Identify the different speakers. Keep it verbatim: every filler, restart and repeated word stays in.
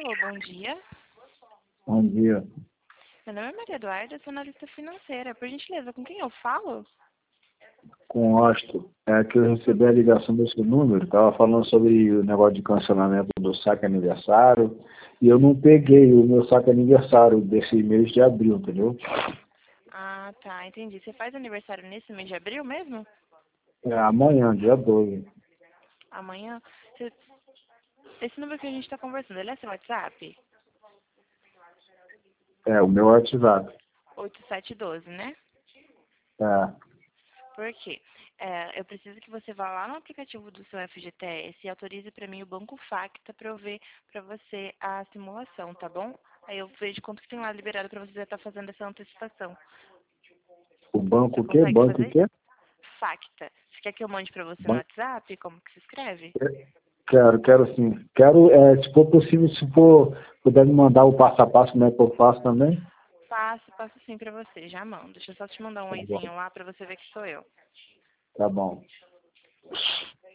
Speaker 1: Alô, bom dia.
Speaker 2: Bom dia.
Speaker 1: Meu nome é Maria Eduarda, eu sou analista financeira. Por gentileza, com quem eu falo?
Speaker 2: Com o Astro. É que eu recebi a ligação desse número, estava falando sobre o negócio de cancelamento do saque aniversário, e eu não peguei o meu saque aniversário desse mês de abril, entendeu?
Speaker 1: Ah, tá, entendi. Você faz aniversário nesse mês de abril mesmo?
Speaker 2: É amanhã, dia doze.
Speaker 1: Amanhã? Você- Esse número que a gente está conversando, ele é seu WhatsApp?
Speaker 2: É, o meu WhatsApp.
Speaker 1: oito sete um dois, né?
Speaker 2: É,
Speaker 1: Por quê? É, eu preciso que você vá lá no aplicativo do seu F G T S e autorize para mim o Banco Facta para eu ver para você a simulação, tá bom? Aí eu vejo quanto que tem lá liberado para você já estar fazendo essa antecipação.
Speaker 2: o banco
Speaker 1: Você
Speaker 2: o quê?
Speaker 1: consegue
Speaker 2: Banco o
Speaker 1: fazer?
Speaker 2: quê?
Speaker 1: Facta. Você quer que eu mande para você no
Speaker 2: Banco...
Speaker 1: WhatsApp? Como que se escreve?
Speaker 2: Quero, quero sim. Quero, é, se for possível, se for, puder me mandar o passo a passo, como é que eu faço também?
Speaker 1: Passo, passo sim para você, já mando. Deixa eu só te mandar um
Speaker 2: Tá bom.
Speaker 1: oizinho lá para você ver que sou eu.
Speaker 2: Tá bom.